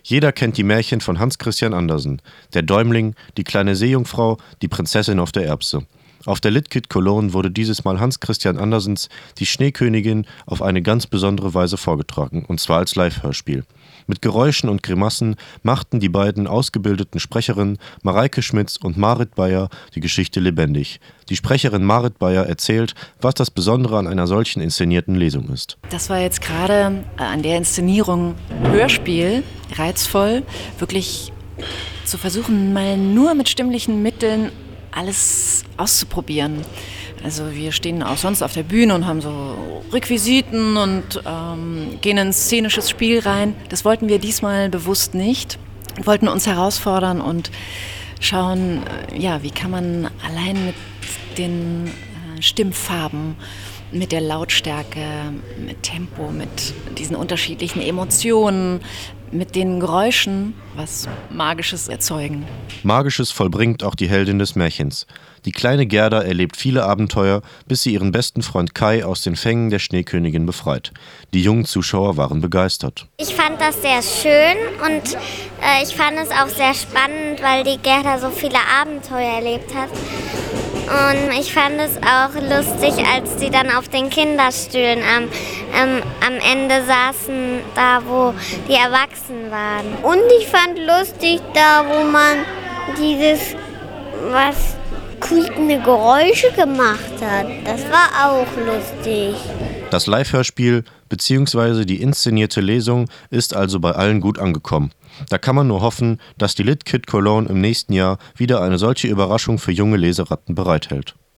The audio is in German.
Jeder kennt die Märchen von Hans Christian Andersen. Der Däumling, die kleine Seejungfrau, die Prinzessin auf der Erbse. Auf der Litkit Cologne wurde dieses Mal Hans Christian Andersens Die Schneekönigin auf eine ganz besondere Weise vorgetragen, und zwar als Live-Hörspiel. Mit Geräuschen und Grimassen machten die beiden ausgebildeten Sprecherinnen Mareike Schmitz und Marit Beyer die Geschichte lebendig. Die Sprecherin Marit Beyer erzählt, was das Besondere an einer solchen inszenierten Lesung ist. Das war jetzt gerade an der Inszenierung Hörspiel reizvoll, wirklich zu versuchen, mal nur mit stimmlichen Mitteln alles auszuprobieren. Also wir stehen auch sonst auf der Bühne und haben so Requisiten und gehen in ein szenisches Spiel rein. Das wollten wir diesmal bewusst nicht. Wir wollten uns herausfordern und schauen, wie kann man allein mit den Stimmfarben, mit der Lautstärke, mit Tempo, mit diesen unterschiedlichen Emotionen, mit den Geräuschen was Magisches erzeugen. Magisches vollbringt auch die Heldin des Märchens. Die kleine Gerda erlebt viele Abenteuer, bis sie ihren besten Freund Kai aus den Fängen der Schneekönigin befreit. Die jungen Zuschauer waren begeistert. Ich fand das sehr schön und ich fand es auch sehr spannend, weil die Gerda so viele Abenteuer erlebt hat. Und ich fand es auch lustig, als sie dann auf den Kinderstühlen am Ende saßen, da wo die Erwachsenen waren. Und ich fand lustig, da wo man was quiekende Geräusche gemacht hat. Das war auch lustig. Das Live-Hörspiel bzw. die inszenierte Lesung ist also bei allen gut angekommen. Da kann man nur hoffen, dass die Litkit Cologne im nächsten Jahr wieder eine solche Überraschung für junge Leseratten bereithält.